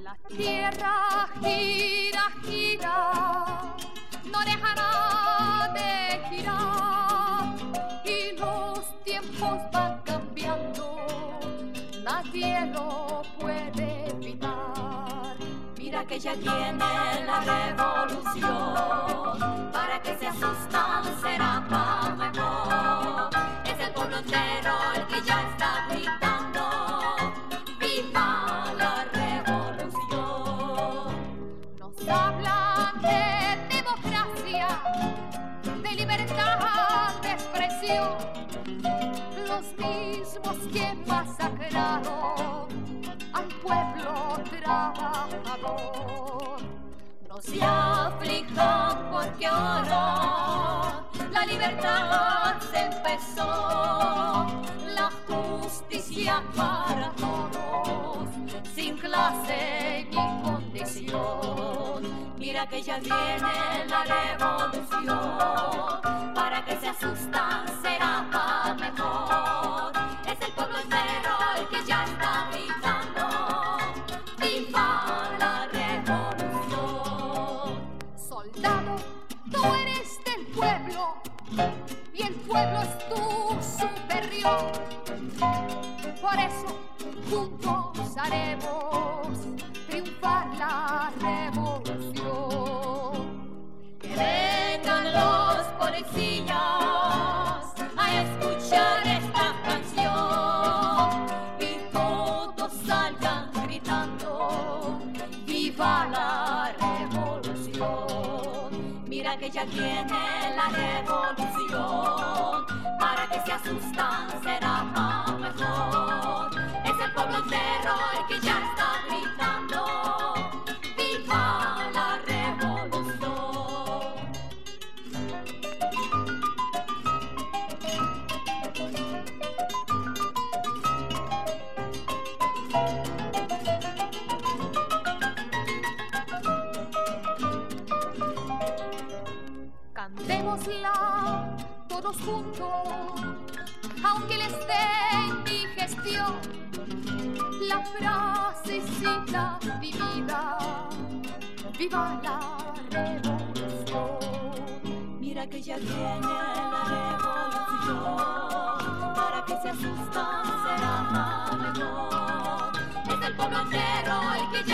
La tierra gira, gira, no dejará de girar y los tiempos van cambiando, nadie lo puede evitar. Mira que ya viene la revolución, para que se asustan será para mejor. Es el pueblo entero el que ya está gritando, ¡viva la revolución! Nos hablan de democracia, de libertad de expresión, los mismos que masacraron al pueblo trabajador. No se aflijan porque ahora la libertad se empezó, la justicia para todos, sin clase ni condición. Mira que ya viene la revolución, para que se asustan será para mejor. Es el pueblo entero el que ya está gritando, ¡viva la revolución! Soldado, tú eres del pueblo y el pueblo es tu superior. Por eso juntos haremos triunfar la revolución. Que vengan los policías a escuchar esta canción y todos salgan gritando, ¡viva la revolución! Mira que ya viene la revolución, para que se asustan será más mejor. Es el pueblo entero el que ya está gritando, ¡viva la revolución! Cantémosla todos juntos, aunque les dé indigestión, la frasecita vivida, ¡viva la revolución! Mira que ya viene la revolución, para que se asustan será más mejor. Es el pueblo entero el que ya